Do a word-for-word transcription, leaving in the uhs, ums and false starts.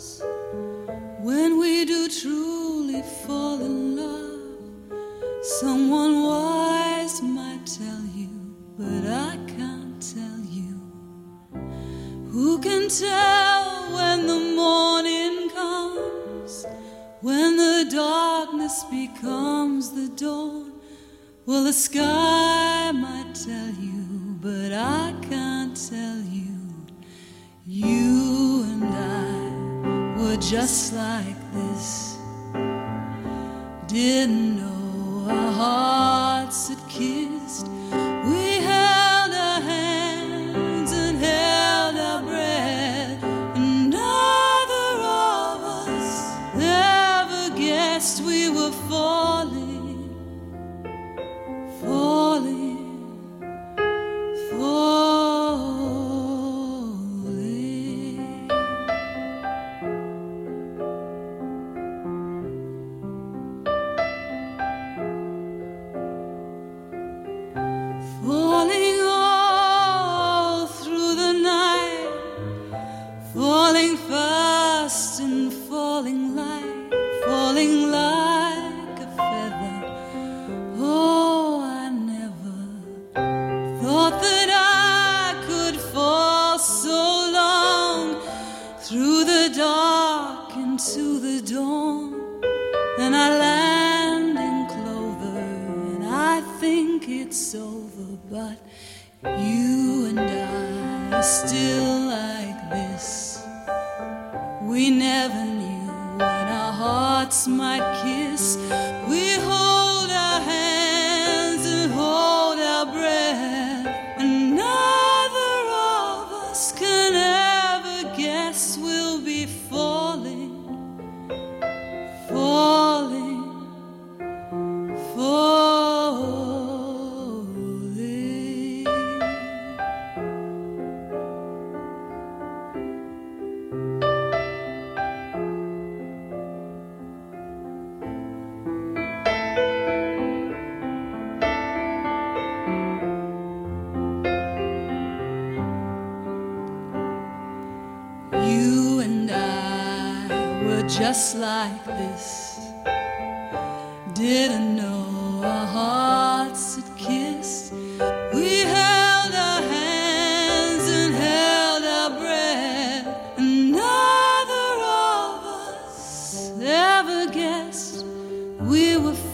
us when we do truly fall in love. Someone wise might tell you, but I can't tell you. Who can tell when the morning comes, when the darkness becomes the dawn? Well, the sky might tell you, but I can't tell you. You and I were just like this, didn't know our hearts had kissed. We held our hands and held our breath, and neither of us ever guessed we were falling, falling, falling. Falling all through the night, falling fast and falling light, falling like a feather. Oh, I never thought that I could fall so long, through the dark into the dawn. And I land in clover, and I think it's over. But you and I are still like this. We never knew when our hearts might kiss. We hold our hands and hold our breath, and neither of us can ever guess we'll be falling, falling, falling. You and I were just like this, didn't know our hearts had kissed. We held our hands and held our breath, and neither of us ever guessed we were